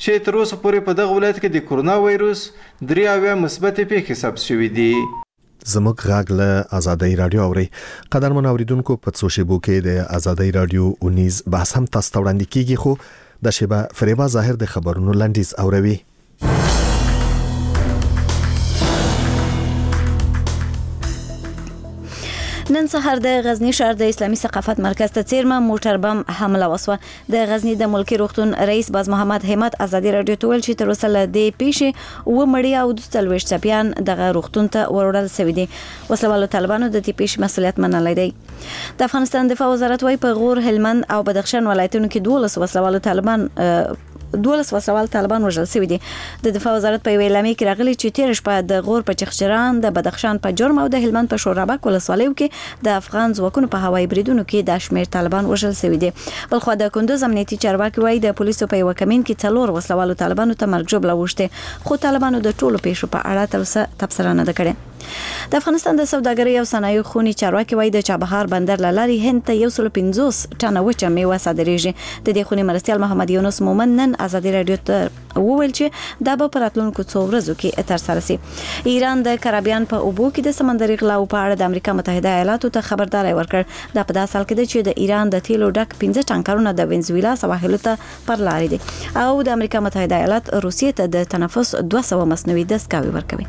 چې تر اوسه پورې په دغه ولایت کې د کورونا وایروس 83 مثبت پیښې ثبت شوې دي. زموږ غږ له آزادۍ رادیو اوري. قدرمن اوریدونکو په څو شیبو کې د آزادۍ رادیو 19 بحث هم تاسو ته وړاندې کیږي، خو د شیبه فریبا ظاهر د خبرونو لنډیز اوروي. نن سهار د غزنی ښار د اسلامي ثقافت مرکز ته څیرمه موټر بم حمله وسوه. د غزنی د ملکی روغتون رئیس باز محمد همت ازادي رادیو ته ویل چې تر اوسه له دې پیښې و مړی او 42 چپیان دغه روغتون ته وروړل شوی دي. وسلوالو طالبانو د دې پیښې مسؤلیت منلی دی. د افغانستان دفاع وزارت وايي په غور، هلمند او بدخشان ولایتونو کې 12 وسلوال طالبان وژل شوي دي. د دفاع وزارت په اعلامیه کې راغلي چې تیر شپه د غور په چخچران، د بدخشان په جرم او د هلمند په شورابک ولسوالیو کې د افغان ځواکونو په هوایي بریدونو کې د شمیر طالبان وژل شوي دي. بلخو د کندوز امنیتي چارواکي وايي د پولیسو په یو کمین کې 4 وسلوالو طالبانو ته مرګ ژوبله وشته، خو طالبانو د ټولو پیښو په اړه تر اوسه تبصره نه ده کړې. د افغانستان د سوداګرۍ او صنایعو خونی چارواکي وايي د چابهار بندر لاري هند ته 150 ټنه وچه میوه صادریږي. د دې خونی مرستیال محمد یونس مومن نن آزادي رادیو ته وویل چې دا به په راتلونکو څو ورځو کې ترسره شي. ایران د کارابیان په اوبو کې د سمندري غلاو په اړه د امریکا متحده ایالاتو ته خبرداري ورکړ. دا په داسې حال کې ده چې د ایران د تیلو ډک 15 ټانکرونه د وینزویلا سواحلو ته پر لاري دي او د امریکا متحده ایالات روسیې ته د تنفس 200 مصنوعي دستګاوې ورکوي.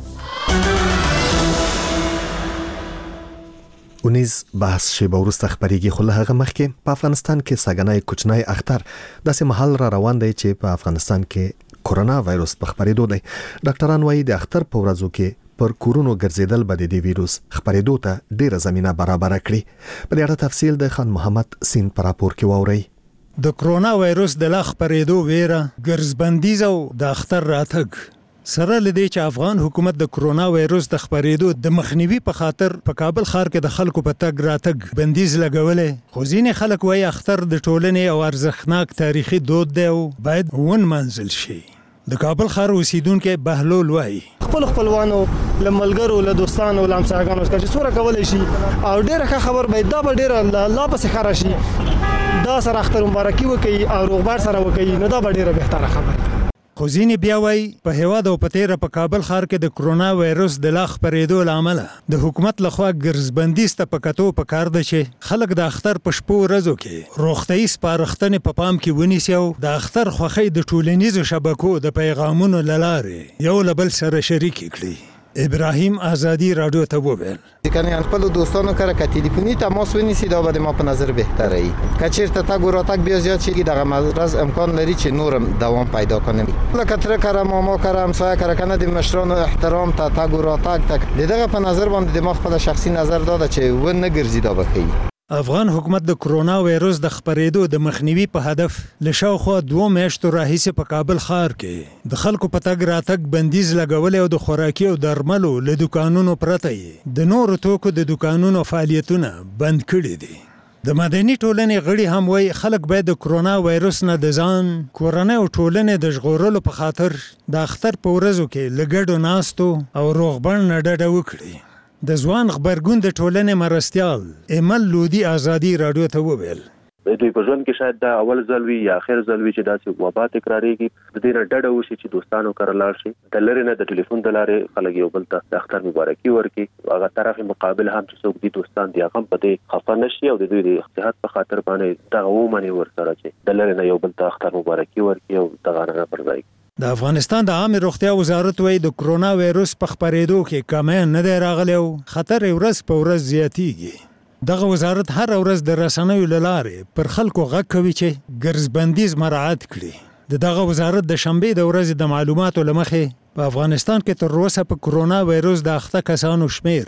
19 بحث شیبه وروسته خبرېږي، خو له هغه مخکې په افغانستان کې ساګنای کوچنی اختر داسې محل را روان دی چې په افغانستان کې کورونا وایروس په خبرېدو دی. ډاکټران وایي د اختر په ورځو کې پر کورونو ګرځېدل به د دې ویروس خبرېدو ته ډیره زمینه برابر کړي. په دې اړه تفصیل د خان محمد سین پر راپور کې واورئ. د کورونا وایروس د لا خبرېدو ویره، ګرځبندیز او د اختر راتګ سره لدی چې افغان حکومت د کورونا وایروس د خبرېدو د مخنیوي په خاطر په کابل ښار کې د خلکو په تګ راتګ بندیز لګولې. خو ځینې خلک وایي اختر د ټولنې او ارزښتناک تاریخي دود دی او باید ونمانځل شي. د کابل ښار اوسیدونکو بهلول وایي خپل خپلوانو له ملګرو له دوستانو له همسایګانو څخه چې څوره کولای شي او ډیره ښه خبر به دا به ډیره الله پسې ښه راشي، دا سره اختر مبارکي وکړي او روغبړ سره وکړي، نو دا به ډیره بهتره خبره. خو ځینې بیا وایي په هیواد او په تیره په کابل ښار کې د کورونا وایروس د لا خپرېدو له امله د حکومت لخوا ګرځبندیز ته په کتو پکار ده چې خلک د اختر په شپو ورځو کې روغتیایي سپارښتنې په پام کې ونیسي او د اختر خوښۍ د ټولنیزو شبکو د پیغامونو له لارې یو له بل سره شریک کړي. ابراهیم آزادی رادیو ته وویل کنه خپل دوستانو سره که تلیفوني تماس ونیسي دا به ما په نظر بهتره وي. که چیرته تګ وراتګ بیا زیات شي دغه مرض امکان لري چې نورم دوام پیدا کنه. لکه تر کړه ماما کړه همسایه کړه کنه د مشرانو احترام ته تګ وراتګ تک دغه په نظر باندې د خپل شخصي نظر داده چې و نه ګرځي دا بخي. افغان حکومت د کورونا وایروس د خبرېدو د مخنیوي په هدف له شاوخوا 2 میاشتو راهیسې په کابل ښار کې د خلکو په تګ راتګ بندیز لګولې او د خوراکي او درملو له دوکانونو پرته د نورو توکو د دوکانونو فعالیتونه بند کړي دي. د مدني ټولنې غړي هم وایي خلک باید د کورونا وایروس نه د ځان، کورنۍ او ټولنې د ژغورلو په خاطر د اختر په ورځو کې له ګډو ناستو او روغبړ نه ډډه وکړي. د ځوان خبرګون د ټولنې مرستیال ایمل لودي آزادي رادیو ته وویل د دوی په ژوند کې شاید دا اول ځل وي یا اخر ځل وي چې داسې وبا تکرارېږي. د دې نه ډډه وشي چې دوستانو کره لاړ شي، د لرې نه د ټلیفون د لارې خلک یو بل ته د اختر مبارکي ورکړي. هغه طرف مقابل هم چې څوک دي دوستان دي هغه په دې خفه نه شي او د دوی د صحت په خاطر باندې دغه ومني ورسره چې د لرې نه یو بل ته اختر مبارکي ورکړي او دغه نه پر ځای. د افغانستان د عامه روغتیا وزارت وايي د کورونا وایروس په خبرېدو کې کمی نه دی راغلی او خطر ورځ په ورځ زیاتیږي. دغه وزارت هر ورځ د رسنیو له لارې پر خلکو غږ کوي چې ګرځبندیز مراعات کړي. دغه وزارت د شنبې د ورځې د معلوماتو له مخې په افغانستان کې تر اوسه په کورونا وایروس د اخته کسانو شمیر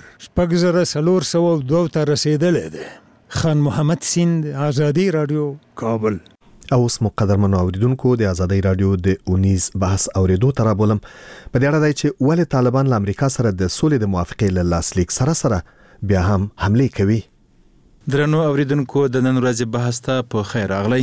6402 ته رسیدلی دی. خان محمد سیند، آزادي رادیو، کابل. او اوس مقدرمنو اوریدونکو د آزادۍ رادیو د 19 بحث اوریدو تر بولم په دې اړه دی چې ولې طالبان له امریکا سره د سولې د موافقې له لاسلیک سره بیا هم حمله کوي. درنو اوریدونکو د نن ورځې بحث ته په خیر راغلی.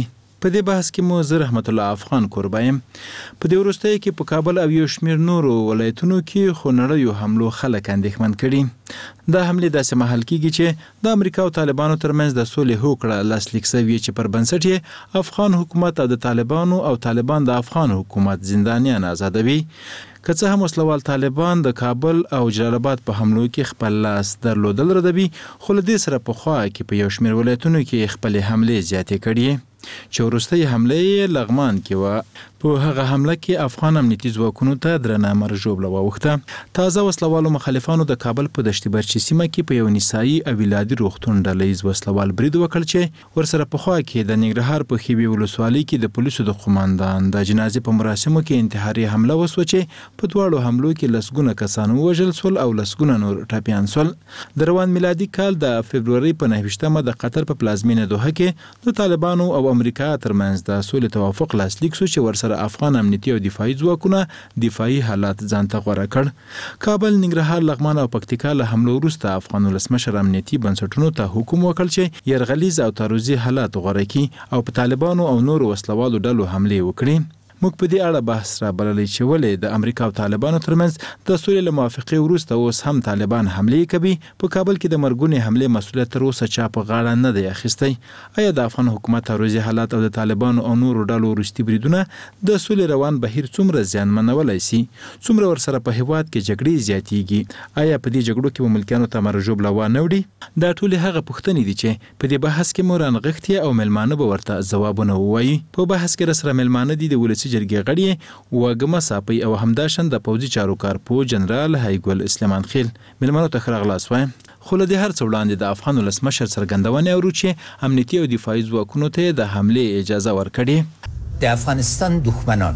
په دې بحث کې مو زه رحمت الله افغان کوربه یم. په دې وروستیو کې په کابل او یو شمېر نورو ولایتونو کې خو نړیو حملو خلک اندېښمن کړي. دا حملې داسې مهال کېږي چې د امریکا او طالبانو ترمنځ د سولې هوکړه لاسلیک شوې چې پر بنسټ یې افغان حکومت او د طالبانو او طالبان د افغان حکومت زندانیان آزادوي. که څه هم وسلوال طالبان د کابل او جلال آباد په حملو کې خپل لاس درلودل ردوي، خو له دې سره پخوا کې په یو شمېر ولایتونو کې خپلې حملې زیاتې کړي چې وروستۍ حمله یې لغمان کې وه. په هغه حمله کې افغان امنیتي ځواکونو ته درنه مرژوبله واوښته. تازه وسلوالو مخالفانو د کابل په دشت برچي سیمه کې په یو نسایي او ولادي روغتون ډلهییز وسلوال برید وکړ چې ورسره پخوا کې د ننګرهار په ښیوي ولسوالۍ کې د پولیسو د قوماندان د جنازې په مراسمو کې انتحاري حمله وسوه چې په دواړو حملو کې لسګونه کسان ووژل سول او لسګونه نور ټپیان سول. د روان میلادي کال د فبرورۍ په 9 د قطر په پلازمینه دوحه کې د طالبانو او امریکا ترمنځ د سولې توافق لاسلیک شو چې ورسره افغان امنیتي او دفاعي ځواکونه دفاعي حالات ځان ته غوره کړ. کابل، ننګرهار، لغمان او پکتیکا له حملو وروسته افغان ولسمشر امنیتي بنسټونو ته حکم وکړ چې یرغلیز او تعرضي حالات غوره کړي او په طالبانو او نورو وسلوالو ډلو حملې وکړي. موږ په دې اړه بحث را بللی چې ولې د امریکا او طالبانو ترمنځ د سولې له موافقې وروسته اوس هم طالبان حملې کوي. په کابل کې د مرګونې حملې مسؤلیت تر اوسه چا په غاړه نه دی اخیستی. آیا د افغان حکومت تعرضي حالات او د طالبانو او نورو ډلو وروستي بریدونه د سولې روان بهیر څومره زیانمنولی سي؟ څومره ورسره په هیواد کې جګړې زیاتیږي؟ آیا په دې جګړو کې به ملکیانو ته مرژوبله وانه وړي؟ دا ټولې هغه پوښتنې دي چې په دې بحث کې مو رانغښتې او مېلمانه به ورته ځوابونه ووایي. په بحث کې راسره مېلمانه دي د ولسي جرګې غړي وګمه صاپی او همداشن د پوځي چارو کارپو جنرال هایګل سلیمان خیل. مېلمانو ته ښه راغلاست وایم. خو له دې هر څه وړاندې د افغان ولسمشر څرګندونې اورو چې امنیتي او دفاعي ځواکونو ته د حملې اجازه ورکړې. د افغانستان دښمنان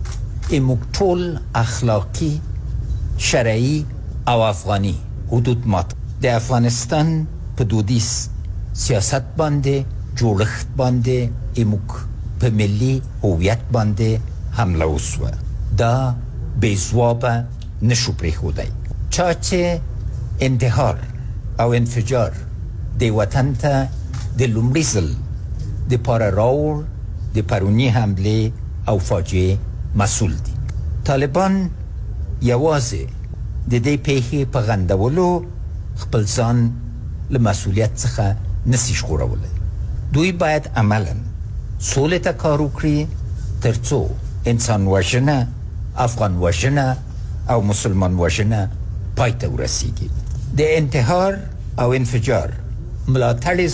موږ ټول اخلاقی، شرعي او افغاني حدود مات. د افغانستان په دودیز سیاست باندې جوړښت باندې موږ په ملي هویت باندې حمله وسوه. دا بې ځوابه نشو پرېښودی. چا چې انتحار او انفجار د وطن ته د لومړي ځل دپاره راوړ د پروني حملې او فاجعې مسؤل دي. طالبان یوازې د دې پیښې په غندولو خپل ځان له مسؤلیت څخه نسي ژغورولی. دوی باید عملا سولې ته کار وکړي تر څو انسان وژنه، افغان وژنه او مسلمان وژنه پای ته ورسیږي. د انتحار او انفجار ملاتړ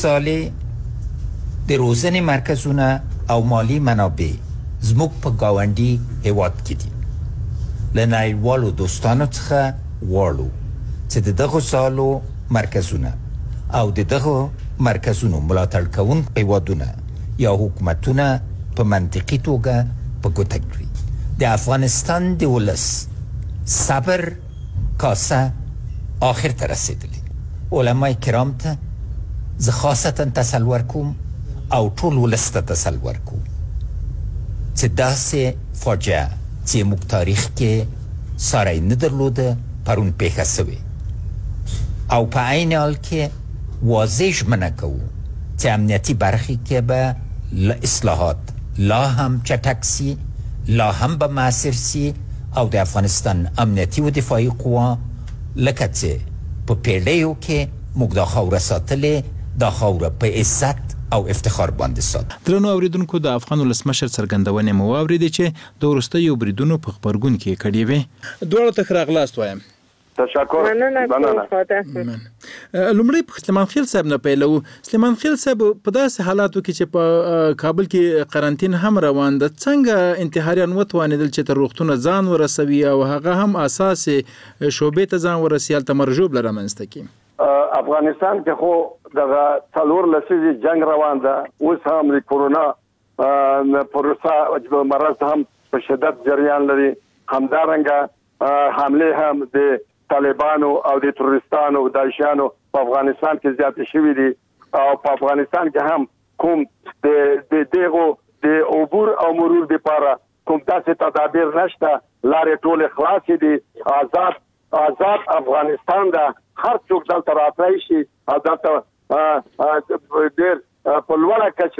ځالې د روزنې مرکزونه او مالی منابع زموږ په ګاونډي هیواد کې دي. له نړیوالو دوستانو څخه غواړو چې د دغو ځالو مرکزونه او د دغو مرکزونو ملاتړ کوونکي هیوادونه یا حکومتونه په منطقي توګه په ګوته کړي. د افغانستان د ولس صبر کاسه آخر ته رسیدلی. علماء کرام ته زه خاصتا تسل ورکوم او ټول ولس ته تسل ورکوم چې داسې فاجعه چې موږ تاریخ کې ساری نه درلوده پرون پیښه سوې او په عین حال کې واضح ژمنه کوو چې امنیتي برخې کې به اصلاحات لا هم چټک سي، لا هم به مؤثر سي او د افغانستان امنیتي او دفاعي قوا لکه چې په پیړیو کې موږ دا خاوره ساتلې، دا خاوره په عزت او افتخار باندې سات. درنو اوریدونکو، د افغان ولسمشر څرګندونې مو واورېدې چې د وروستیو بریدونو په خبرګون کې کړې وې. دواړو ته ښه راغلاست وایم. تشکر. لومړی په سلیمان خیل صاحب نه پیلو. سلیمان خیل صاحب په داسې حالاتو کې چې په کابل کې قرنټین هم روان ده، څنګه انتحاریان وتوانېدل چې تر روغتونه ځان ورسوي او هغه هم اساسي شعبې ته ځان ورسي هلته مرژوبله رامنځته کړي؟ افغانستان کې خو دغه څلور لسیزې جنگ روان ده. اوس هم د کورونا پروسه مرض هم په شدت جریان لري. همدارنګه حمله هم د طالبانو او د تروریستانو داعشیانو په افغانستان کې زیاتې شوي دي او په افغانستان کې هم کوم د دغو د عبور او مرور لپاره کوم داسې تدابیر نشته. لارې ټولې خلاصې دي. آزاد افغانستان ده. هر څوک دلته راتلی شي او دلته ډېر په لوړه کچه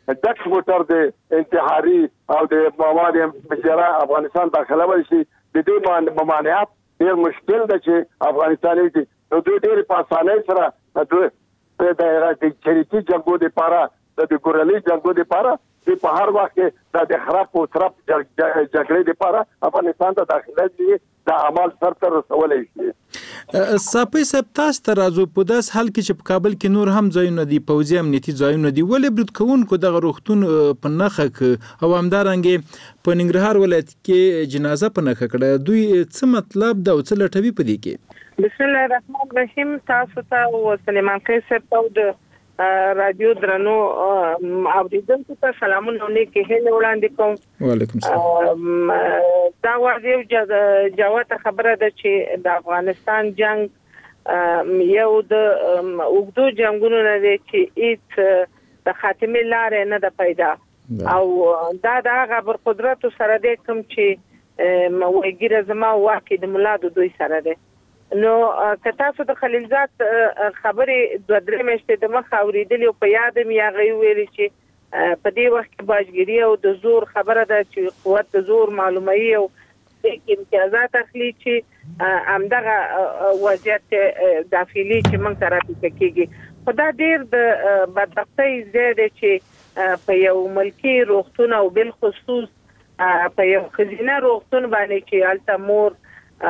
ډک موټر د انتحاري او د مواد مجره افغانستان داخله ورشي د دې ممانعت ډیر مشکل ده چې افغانستان کې نو دوی ډیر په اسانۍ سره دوی د چریکي جنگو لپاره د ګورلي جنگو لپاره په هر وخت کې د خراب او ترپ جګړې لپاره افغانستان ته داخله دي د عمل سره رسولای شي. صاحب تاسو ته راځو په داس حال کې چې په کابل کې نور هم ځایونه دي پوځي امنیتي ځایونه دي ولې برید کوونکو دغه روغتون په نخښ او همدارنګه په ننګرهار ولایت کې جنازه په نخښ کړه دوی څه مطلب دا او څه لټوي په دې کې؟ بسم الله الرحمن الرحیم. تاسو ته او سلیمان خیل صاحب ته د رادیو درنو اوریدونکو ته سلامونه نیکه هیله وړاندې کوم. وعلیکم السلام. دا واضح جواب خبره ده چې د افغانستان جنگ یو د اوږدو جنگونو نه دی چې هیڅ د خاتمه لارې نه ده پیدا او دا هغه بر قدرت سره دی کوم چې موګیره زما واکې د ملادو دوی سره دی. نو که تاسو د خلیلزاد خبرې دوه درې میاشتې د مخ اوریدلې او په یاد مې هغه ویلي چې په دې وخت کې باجګیری او د زور خبره ده چې قوت د زور معلومي او د امتیازات اخلي چې همدغه وضعیت داخلي چې موږ ترافیک کېږي خو دا ډېر د بدبختۍ زیاده چې په یو ملکی روغتون او بل خصوص په یو خزینه روغتون باندې چې الته مور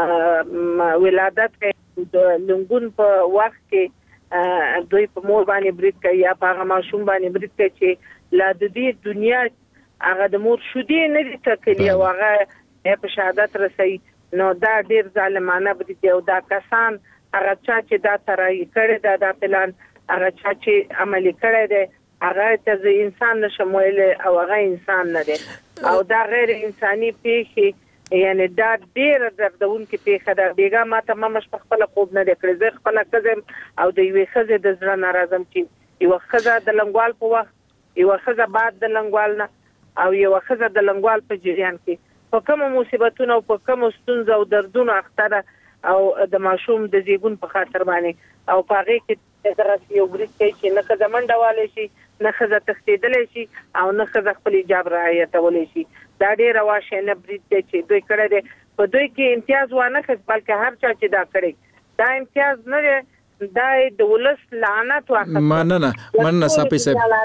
ولادت د لنګون په وخت کې دوی په مور باندې برید کوي یا په هغه ماشوم باندې برید کوي چې لا د دې دنیا هغه د مور شودې نه دي تکلی او هغه په شهادت رسي. نو دا ډیر ظالمانه برید دی او دا کسان هغه چې دا ترای کړی دا پلان هغه چې عملي کړی دی هغه ته انسان نشمویل او هغه انسان نه دی او دا غیر انساني پیښه یعنی دا ډیر دردون کې پیښه ده. بیګا ماته ممش په خپل خوب نه کړې زه خپل کزم او د یوې خزه د زړه ناراضم چې یو خزه د لنګوال په وخت یو خزه بعد د لنګوال نه او یو خزه د لنګوال په جریان کې په کوم مصیبتونو او په کوم ستونزو او دردونو اخته او د ماشوم د زیګون په خاطر باندې او په هغه کې دغه یو برید کوي چې نه خزه منډواله شي نه خزه تختیدل شي او نه خزه خپل حجاب رعایتول شي. دا ډیر واښنه برید دی چې دوی کړی دی په دوی کې امتیاز وانه خس بلکې هر چا چې دا کړی دا امتیاز نه دی دا د ولس لعنت واخلي. مننه صاحب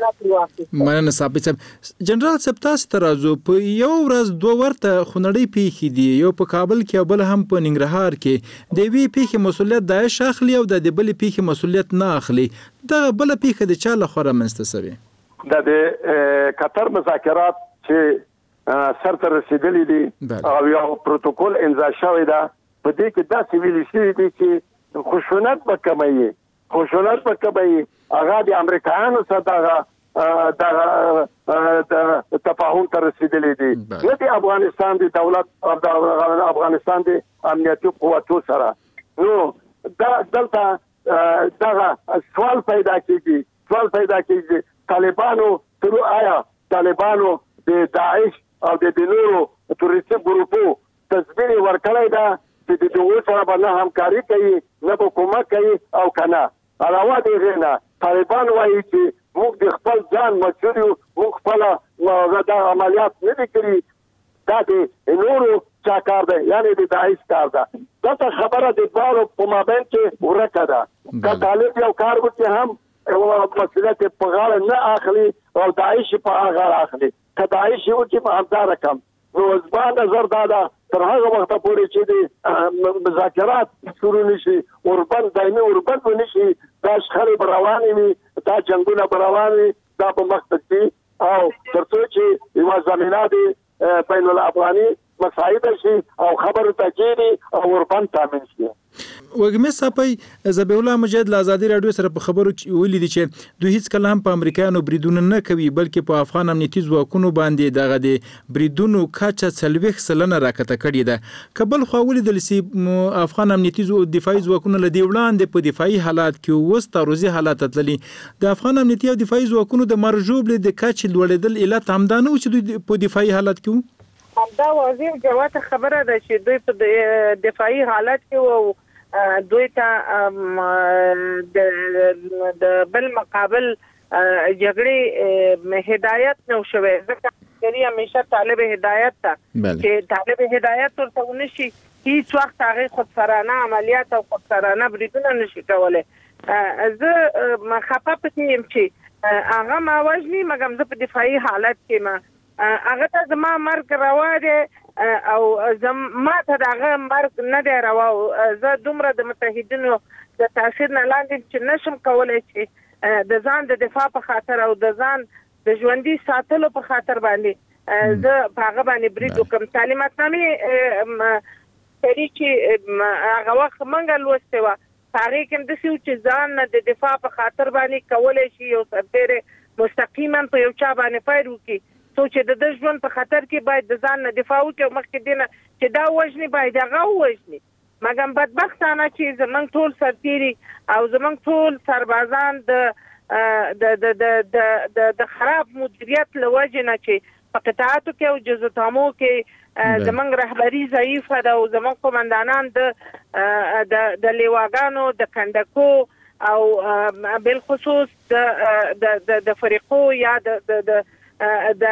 جنرال صاحب تاسو ته راځو په یو ورځ دوه ورته خونړۍ پیښې دي یو په کابل کې او بل هم په ننګرهار کې د وی پیښې مسولیت داعش اخلي او د بل پیښې مسولیت نه اخلي دا بل پیښه د چا لخوا رامنځته شوې د قطر مذاکرات چې سرته رسیدلی دي او یو پروتوکول امضا شوی ده په دې کې دا سیویل شي دي چې خشونت په کمایي هغه د امریکایانو سره د تفاهم ته رسیدلی دي نه د افغانستان د دولت او د افغانستان د امنیتي قوتو سره. نو دا دلته دا سوال پیدا کیږي طالبانو د داعش او د نورو تروریستي ګروپو تصویر ورکړی دا چې د دوی سره باندې همکاري کوي نه په کومک کوي او کنه علاوه دې نه طالبان وایي چې موږ د خپل ځان مسؤل یو موږ خپل دا عملیات نه کړی دا د نورو چا کار دی یعنی د داعش کار ده. دا خبره د بارو په مابین کې ورکه ده که طالب یو کار وکړي هم مسؤلیت په غاړه نه اخلي او داعش په غاړه اخلي که داعش یو چې په همدا رقم نو زما نظر دا ده تر هغه وخته پورې چې د مذاکرات شروع نشي دایمي اوربند ونشي دا شخړې روانې وي دا جنګونه روان وي دا په مخ ته او تر څو چې یوه زمینه د بین الافغاني مساعده شي او خبرو تجیری او اوربند تامین شي. وګمه صاحب زبیح الله مجاهد له آزادي رادیو سره په خبرو ولیدي چې دوی هیڅ کله هم په امریکایانو بریدونه نه کوي بلکې په افغان امنیتي ځواکونو باندې دغه د بریدونو کچه 40% راکته کړې ده. کبل خو ولیدل سي افغان امنیتي دفاعي ځواکونو له دی وړاندې په دفاعي حالات کې وس تعرضي حالات تللي د افغان امنیتي او دفاعي ځواکونو د مرجوب له د کچې لوړېدل علت همدانه چې دوی په دفاعي حالات کې دا واضح جواب خبره ده چې دوی په دفاعي حالت کې وو دوی ته د بل مقابل جګړې هدایت نو شوه ځکه چې همیشه طالب هدایت ته چې طالب هدایت ورته ونشي هیڅ وخت هغه خودسرانه عملیات او خودسرانه بریدونه نشي کولای. زه خپه پکې چې هغه ما وژني مګم زه په دفاعي حالت کې ما هغه ته زما مرګ روا دی او ما ته هغه مرګ نه دی روا. زه دومره د متحدینو د تاثیر نه لاندې چې نشم کولای چې د ځان د دفاع په خاطر او د ځان د ژوندۍ ساتلو په خاطر باندې زه په هغه باندې برید وکم. تعلیماتنامې سړي چې هغه وخت منګه لوستې وه هغې کې هم داسې و چې ځان نه د دفاع په خاطر باندې کولی شي یو سرتیری مستقیما په یو چا باندې فایر وکړي څو چې د ده ژوند په خطر کې باید د ځان نه دفاع وکړي او مخکې دې نه چې دا وژني باید هغه ووژني. مګم بدبختانه چې زمونږ ټول سرتیري او زمونږ ټول سربازان د خراب مدیریت له وجې نه چې په قطاعاتو کې او جزوتامو کې زمونږ رهبري ضعیفه ده او زمونږ قومندانان د لیواګانو د کندکو او بالخصوص د فریقو یا د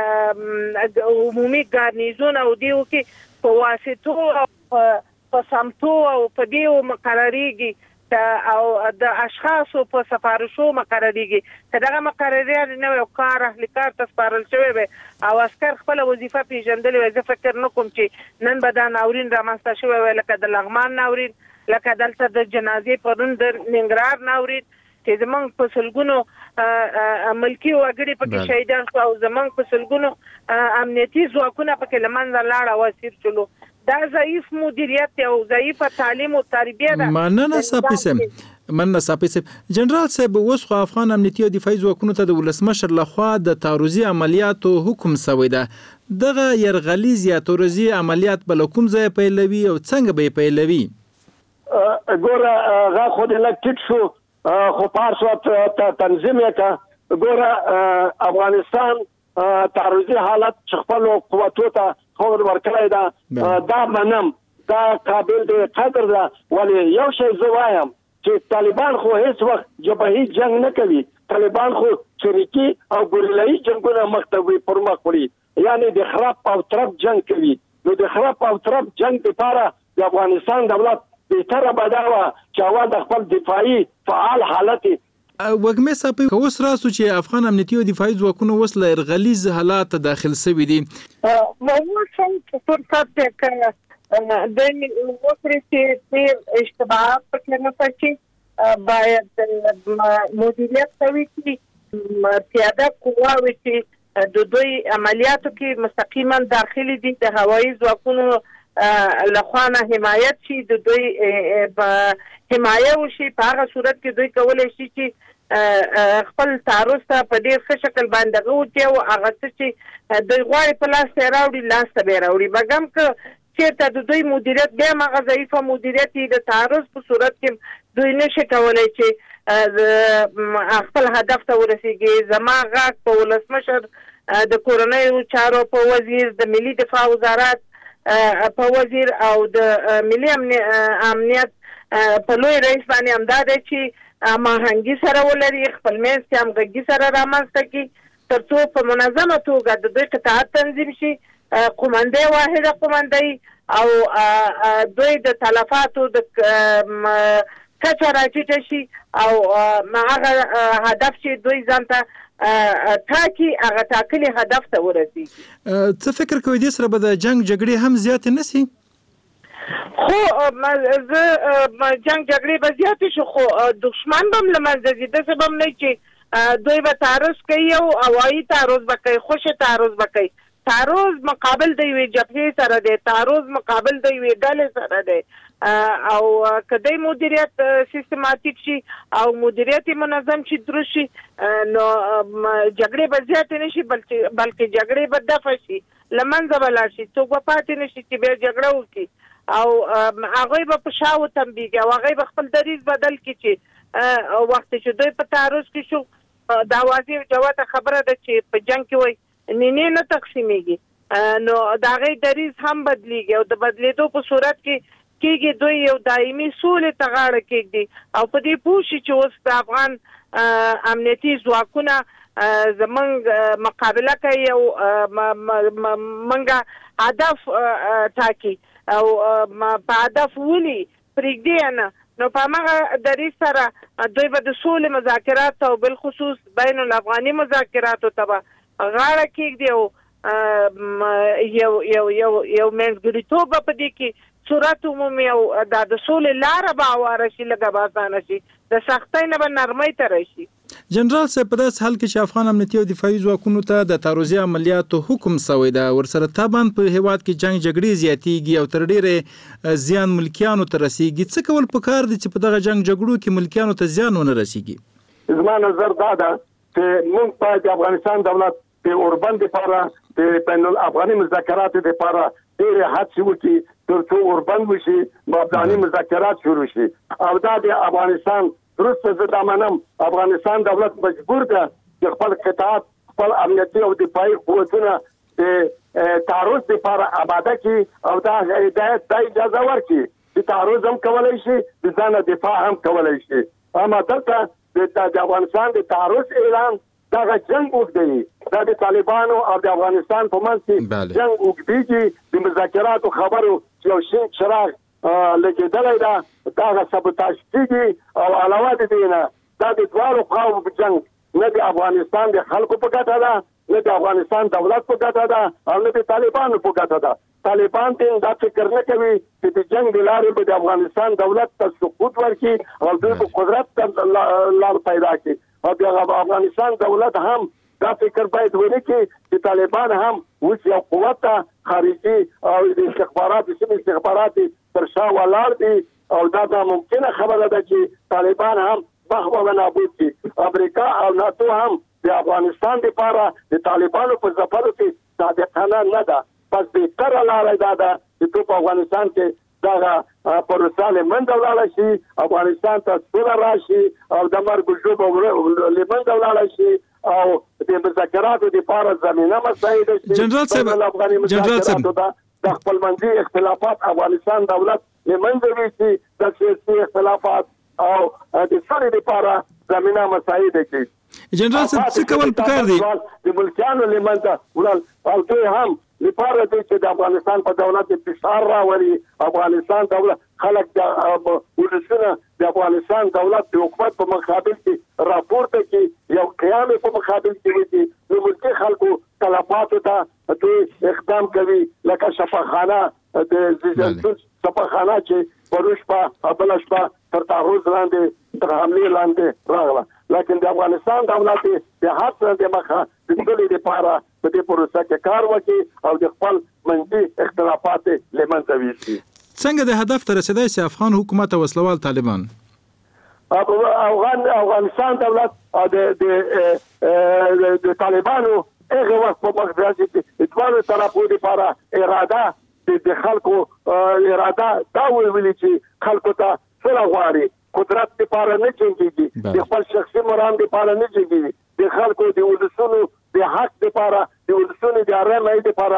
عمومي ګارنیزون او دیو کې په واسطو او په سمتو او په دیو مقرریږي او د اشخاصو په سفارشو مقرریږي که دغه مقرریات نه یو کار اهل کار ته سپارل شوی وي او عسکر خپله وظیفه پیژندلې وي زه فکر نه کوم چې نن به دا ناورین رامنځته شوی وي لکه د لغمان ناورین لکه دلته د جنازې پرون د ننګرهار ناورین چې زمونږ په سلګونو ملکي وګړي پکې شهیدان شو او زمونږ په سلګونو امنیتي ځواکونه پکې له منځه لاړه او اسیر شولو. دا ضعیف مدیریت او ضعیف تعلیم او تربیه ده. مننه صاحب جنرال صاحب اوس خو افغان امنیتي او دفاعي ځواکونو ته د ولسمشر لخوا د تعرضي عملیاتو حکم شوی ده. دغه یرغلیز یا تعرضي عملیات بل کوم ځای پیلوي او څنګه به پیلوي؟ ګوره هغه خو د لکټ شو خو پارسوت تنظیم یې ګوره افغانستان تعرضي حالت چې خپل قوتو ته خبر ورکړی ده دا منم دا قابل دی قدر ده. ولې یو شی زه وایم چې طالبان خو هیڅ وخت جبهي جنگ نه کوي. طالبان خو چریکي او ګوریلایي جنگونه مخته پر مخ وړي یعنی د خراب او ترپ جنگ کوي. نو د خراب او ترپ جنگ لپاره د افغانستان دولت بهتره بداوه چې اول د خپل دفاعي فعال حالت وګمې صاحب اوس راسو چې افغان امنیتي او دفاعي ځواکونه اوس له یرغلیز حالات داخل شوي دي. موږ څنګه فرصت کې د وکړې چې اشتباهات پکې نه پاتې باید مدیریت کوي چې پیاده قواوې چې د دوی عملیاتو کې مستقیما داخلي دي د هوایي ځواکونو لخوا نه حمایت شي د دوی حمایه وشي. په هغه صورت کې دوی کولی شي چې خپل تعرض ته په ډېر ښه شکل باندې وکړي او هغه څه چې دوی غواړي په لاس ته راوړي لاس ته به یې راوړي. مګم که چېرته د دوی مدیریت بیا هم هغه ضعیفه مدیریت د تعرض په صورت کې دوی نشي کولی چې خپل هدف ته ورسیږي. زما غږ په ولسمشر د کورنیو چارو په وزیر د ملي دفاع وزارت په وزیر او د ملي امنیت په لوی رئیس باندې همدا دی چې ماهنګي سره ولري خپل منځ کې همغږي سره رامنځته کړي تر څو په منظمه توګه د دوی قطاعت تنظیم شي قومندې واحده قومندۍ او دوی د تلفاتو د کچه راټیټه شي او هغه هدف چې دوی ځان ته ټاکي هغه ټاکلي هدف ته ورسیږي. څه فکر کوئ دې سره به د جنگ جګړې هم زیاتې نه سي؟ خو زه جنگ جګړې به زیاتې شو خو دښمن به هم له منځه ځي. داسې به هم نه چې دوی به تعرض کوي او هوایي تعرض به کوي خوشې تعرض به کوي. تعرض مقابل د یوې جبهې سره دی تعرض مقابل د یوې ډلې سره دی او که دی مدیریت سیستماتیک شي او مدیریت منظم شي درست شي نو جګړې به زیاتې نه شي بلکې جګړې به دفع شي له منځه به لاړ شي څوک به پاتې نه شي چې بیا جګړه وکړي او هغوی به په شا وتمبېږي او هغوی به خپل دریځ بدل کړي چې وخت چې دوی په تعرض کې شو دا واضح جوته خبره ده چې په جنګ کې وایي نینې نه تقسیمیږي نو د هغې دریځ هم بدلیږي او د بدلیدو په صورت کې کېږي دوی یو دایمي سولې ته غاړه کېږدي او په دې پوه شي چې اوس د افغان امنیتي ځواکونه زمونږ مقابله کوي او منګه هدف ټاکي او په هدف ولي پرېږدي نه نو په هغه دریځ سره دوی به د سولې مذاکرات او بالخصوص بین الافغاني مذاکراتو ته به غاړه کېږدي او یو منځګړیتوب به په دې کې صورت عمومي او د سولې لاره به هواره شي لږه به اسانه شي د سختۍ نه به نرمۍ ته راشي. جنرال صاحب په داسې حال کې چې افغان امنیتي او دفاعي ځواکونو ته د تعرضي عملیاتو حکم شوی ده ورسره طبعا په هیواد کې جنگ جګړې زیاتېږي او تر ډېرې زیان ملکیانو ته رسیږي. څه کول پکار دي چې په دغه جنگ جګړو کې ملکیانو ته زیان ونه رسیږي؟ زما نظر دا ده چې موږ باید د افغانستان دولت د اوربند لپاره د بین الافغاني مذاکراتو لپاره ډېرې هڅې وکړي تر څو اوربند وشي افغاني مذاکرات شروع شي او دا د افغانستان درسته زه دا منم افغانستان دولت مجبور ده چې خپل قطاعات خپل امنیتي او دفاعي قوتونه د تعرض لپاره آماده کړي او دا هدایت دا اجازه ورکړي چې تعرض هم کولی شي د ځان دفاع هم کولی شي. اما دلته د افغانستان د تعرض اعلان دغه جنگ اوږدوي دا د طالبانو او د افغانستان په منځ کې جنگ اوږدېږي د مذاکراتو خبرو یو شین چراغ لګېدلی ده دغه سبوتاژ کېږي او علاوه د دې نه دا د دواړو خواو په جنگ نه د افغانستان د خلکو په ګټه ده نه د افغانستان دولت په ګټه ده او نه د طالبانو په ګټه ده. طالبان ته دا فکر نه کوي چې د جنگ د لارې به د افغانستان دولت ته سقوط ورکړي او دوی په قدرت لار پیدا کړي او د افغانستان دولت هم دا فکر باید ونکړي چې طالبان هم اوس یو قوت خارجي او د استخباراتي سیمې استخباراتي تر شا ولاړ دي او دا ممکنه خبره ده چې طالبان هم محو و نابود کړي. امریکا او ناتو هم د افغانستان لپاره د طالبانو په ځپلو کې صادقانه نه ده. پس بهتره لاره دا ده چې په افغانستان کې دغه پروسه له منځه ولاړه شي افغانستان ته سوله راشي او د مرګ ژوبه له منځه ولاړه شي او د مذاکراتو لپاره زمینه مساعده شي. جنرال صاحب د خپلمنځي اختلافات افغانستان دولت له منځه وړي د سیاسي اختلافات او د سولې لپاره زمینه مساعده شي. جنرال صاحب څه کول پکار دي د ملکیانو له منځه ولل او دوی هم لپاره دې چې د افغانستان په دولت فشار راوړي افغانستان دولت خلک د ولسونه د افغانستان دولت د حکومت په مقابل کې راپورته کړي یو قیام په مقابل کې وي نو ملکي خلکو تلفاتو ته دوی اقدام کوي لکه شفاخانه د زیږون شفاخانه چې پروش په بلشپا تر تعرض لاندې تر حمله لاندې راغله لیکن د افغانستان دولت د هر څه د مخه د ټولې لپاره په دې پروسه کې کار وکړي او د خپل منځي اختلافات له منځه ویسي. څنګه د هدف ته رسیدای سي افغان حکومت او وسلوال طالبان؟ افغانستان دولت د طالبانو هغه وخت په مخ کې ټول طرفونو لپاره اراده د خلکو اراده دا ویلي چې خلکو ته سره غواړي قدرت لپاره نه جنګيږي د خپل شخصي مرام لپاره نه جنګيږي د خلکو د ولسونو د حق لپاره د ولسونو د آرامۍ لپاره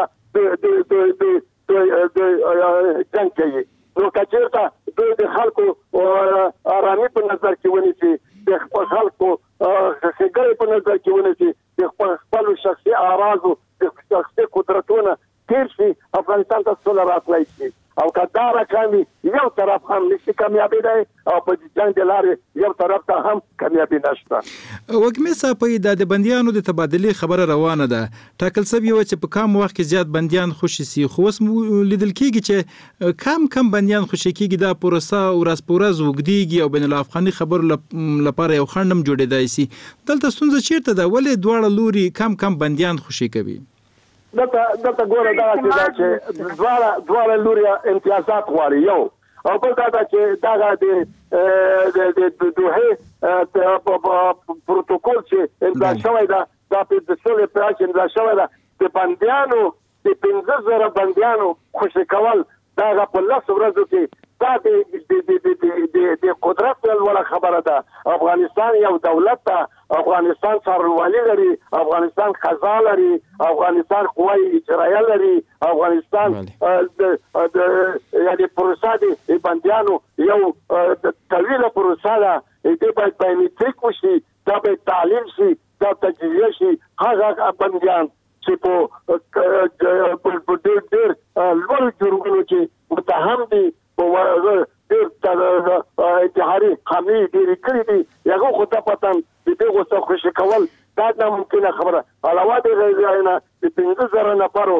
د جنګ کوي. نو کچېرته دوی د خلکو آرامي په نظر کې ونیسي د خپل خلکو ښېګړې په نظر کې ونیسي د خپل شخصي اراضو د شخصي قدرتونه تیر شي افغانستان ته سوله راتلی شي او کدار کامی یو طرف هم نشي کامیابی دی او په جنگ د لارې یو طرف ته هم کامیابی نشته. وګمې صاحب د بنديانو د تبادله خبره روانه ده ټاکل سوي و چې په کم وخت کې زیات بنديان خوشي سي خو اوس لیدل کېږي چې کم بنديان خوشي کېږي دا پروسه ورځ په ورځ وګديږي او بین الافغاني خبر لپاره یو خندم جوړېدای سي. دلته ستونزه چیرته ده ولې دواړه لوري کم بنديان خوشي کوي؟ دلته ګوره دا چې دواړه لوري امتیازات غواړي یو او بل دا چې دا د دوه پروتوکول چې امضا شوی ده دا په د سولې په اړه امضا شوی ده د بندیانو د 15,000 بندیانو خوشي کول دا په 10 ورځو کې دا د قدرت ولا خبره ده. افغانستان یو دولت ده افغانستان څارنوالي لري افغانستان قضا لري افغانستان قوای اجرایه لري افغانستان یعنی پروسه د بندیانو یو طویله پروسه ده دې باید بایومټریک وشي دا به تعلیم شي دا تجزیه شي هغه بندیان چې په ډېر لوړ جرمونو کې متهم دي په ډېر انتحاري حملې ډېرې کړې دي هغه خو ته پتن د دې غوسه خوشي کول دا ناممکنه خبره علاوه د غیر نه د 15,000 نفرو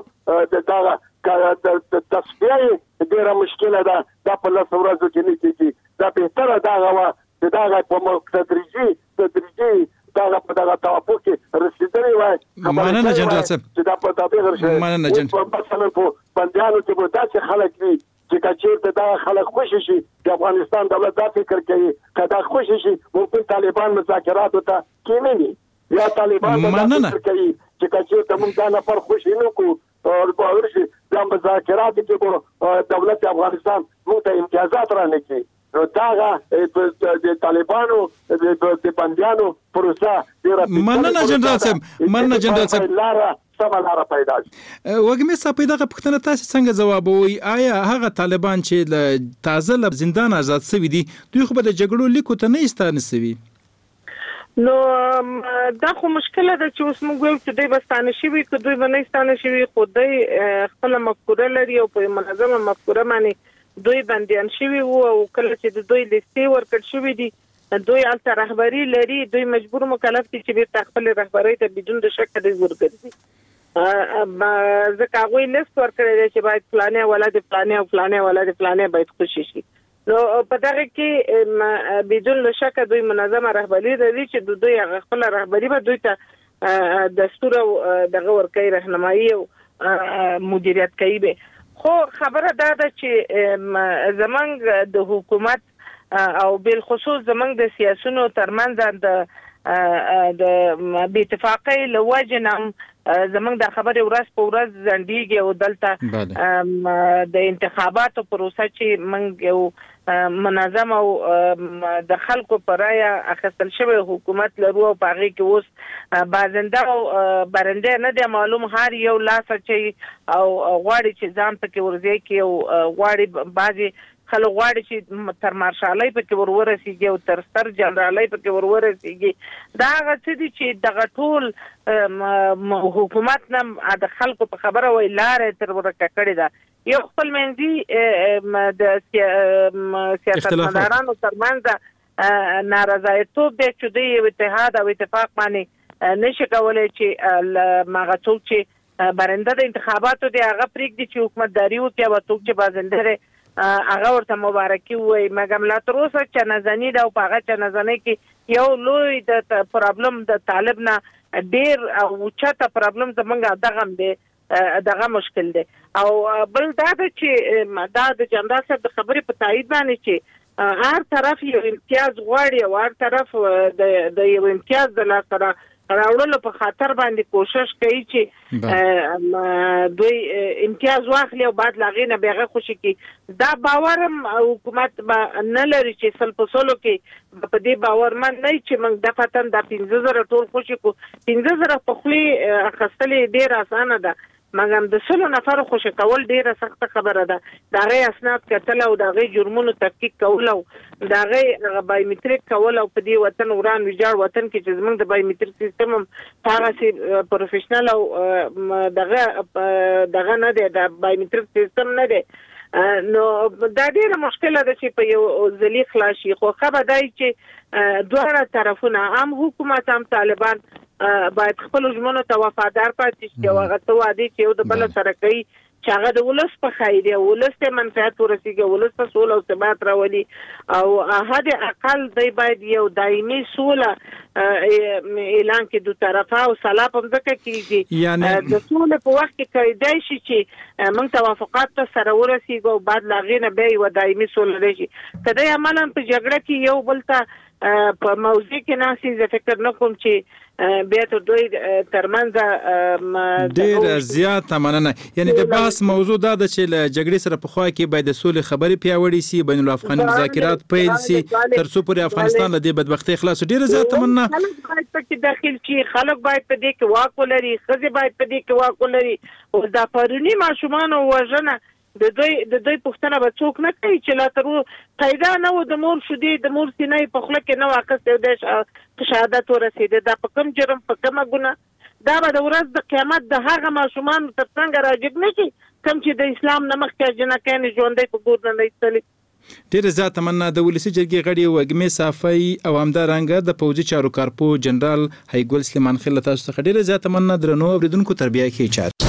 د تصفیه ډېره مشکله ده دا په لس ورځو کې نه کېږي دا بهتره دا غوا چې دا په تدریجي دا په دغه توافق کې رسیدلی وای مننه جنرال صاحب چې دا په تابع غرشه مننه جنرال مثلا په بندیانو کې به داسې خلک وي چې کچېرته دا خلک خوشي شي د افغانستان دولت دا فکر کوي که دا خوشي شي ممکن طالبان مذاکراتو ته کېنوي یا طالبان دا فکر کوي چې کچېرته موږ دا نفر خوشي نه کړو او باور شي دا مذاکرات کې به دولت افغانستان موږ ته امتیازات را نه کړي نو داغه د طالبانو د بندیانو پروسه ډیره مننه جنرال صاحب لاره سملاره پیدا شي وګمې صاحب دغه پښتنه تاسو څنګه جوابوي آیا هغه طالبان چې تازه له زندان آزاد شوي دي دوی خو به د جګړو لیکو ته نه استانسوي نو دا خو مشکله ده چې اوس موږ وایو چې دوی بستانه شوي که دوی به نه استانه شوي خو دوی خپله مفکوره لري او په منظمه مفکوره باندې دوی بندیان شوي وو او کله چې د دوی لیستې ورکړل شوي دي دوی هلته رهبري لري دوی مجبور مکلف دي چې بیرته خپلې رهبرۍ ته بدون د شکه دوی ورګرځي ځکه هغوی لیست ورکړی دی چې باید فلانې ولد فلانې او فلانې ولد فلانې باید خوشي شي نو په دغه کې بدون له شکه دوی منظمه رهبري لري چې دوی هغه خپله رهبري به دوی ته دستور او دغه ورکوي رهنمایي او مدیریت کوي به خو خبره دا ده چې زمونږ د حکومت او بالخصوص زمونږ د سیاسونو ترمنځ د بې اتفاقۍ له وجې نه زمونږ د خبرې ورځ په ورځ ځنډېږي او دلته د انتخاباتو پروسه چې موږ یو منظم او د خلکو په رایه اخیستل شوی حکومت لرو او په هغې کې اوس بازنده او برنده نه دی معلوم هر یو لاس اچوي او غواړي چې ځان پکې ورځي کې او غواړي بعضې خلک غواړي چې تر مارشالۍ پکې ورورسېږي او تر ستر جنرالۍ پکې ورورسېږي دا هغه څه دي چې دغه ټول حکومت نه د خلکو په خبره وایي لاره تر ورکه کړې ده یو خپل منځي د سیاستمدارانو ترمنځ نارضایتوب دی چې دوی یو اتحاد او اتفاق باندې نشي کولی چې هغه څوک چې برنده د انتخاباتو دی هغه پرېږدي چې حکومتداري وکړي او څوک چې بازنده دی هغه ورته مبارکي ووایي مګر لا تر اوسه چنهزني ده او په هغه چنهزنۍ کې یو لوی د پرابلم د طالب نه ډېر اوچته پرابلم زمونږ دغه دی دغه مشکل دی او بل دا ده چې دا د جنرال صاحب د خبرې په تایید باندې چې هر طرف یو امتیاز غواړي او هر طرف د یو امتیاز د لاسته راوړلو په خاطر باندې کوشش کوي چې دوی امتیاز واخلي او بعد له هغې نه بیا هغه خوشي کړي دا باور هم حکومت نه لري چې سل په سلو کې په دې باورمند نه چې موږ دفعتاً دا 15,000 ټول خوشي کړو 15,000 په خولې اخیستلې ډېره اسانه ده مګر د 100 نفرو خوشي کول ډېره سخته خبره ده د هغې اسناد کتل او د هغې جرمونو تحقیق کول او د هغې بایومتریک کول او په دې وطن وران ویجاړ وطن کې چې زموږ د بایومتریک سیستم هم هغسې پروفیشنل او دغه نه دی د بایومتریک سیستم نه دی نو دا ډېره مشکله ده چې په یو ځلي خلاص شي خو ښه به دی چې دواړه طرفونه هم حکومت هم طالبان باید خپل ژمنو ته وفادار پاتې شي او هغه څه وعدې چې یو د بل سره کوي چې هغه د ولس په خیر یا ولس ته منفعت ورسیږي ولس ته سوله او ثبات راولي او حد اقل دی باید یو دایمي سوله اعلان کړي دوه طرفه او صلاح په ځکه کېږي د سولې په وخت کې کېدای شي چې موږ توافقات ته سره ورسیږو او بعد له هغې نه بیا یوه دایمي سوله راشي که دی عملا په جګړه کې یو بل ته په موضوع کې ناستې زه فکر نه کوم چې بیا ته دوی ترمنځ ډېره زیاته مننه یعنې د بحث موضوع دا ده چې له جګړې سره پخوا کې باید د سولې خبرې پیاوړې سي بین الافغاني مذاکرات پیل سي تر څو پورې افغانستان له دې بدبختۍ خلاص شي ډېره زیاته مننه خلک باید پکې داخل شي خلک باید په دې کې واک ولري ښځې باید په دې کې واک ولري او دا پروني ماشومانو وژنه د دوی پښتنه به څوک نه کوي چې لا تر پیدا نه و د مور شودې د مور سینې په خله کې نه واقع یو د شهادت ورسېده دا په کوم جرم په کومه ګناه دا به د ورځ د قیامت د هغه ماشومان تر څنګه راجګ نشي کوم چې د اسلام نه مخکې جنکان ژوندۍ په ګور نه ایستلي. ډیره زیاته مننه د ولسی جرګې غړي وګمې صافی او همدارنګه د پوځي چارو کارپو جنرال هیګل سلیمان خیل تاسو څخه ډیره زیاته مننه درنو اوریدونکو تربیه کې چات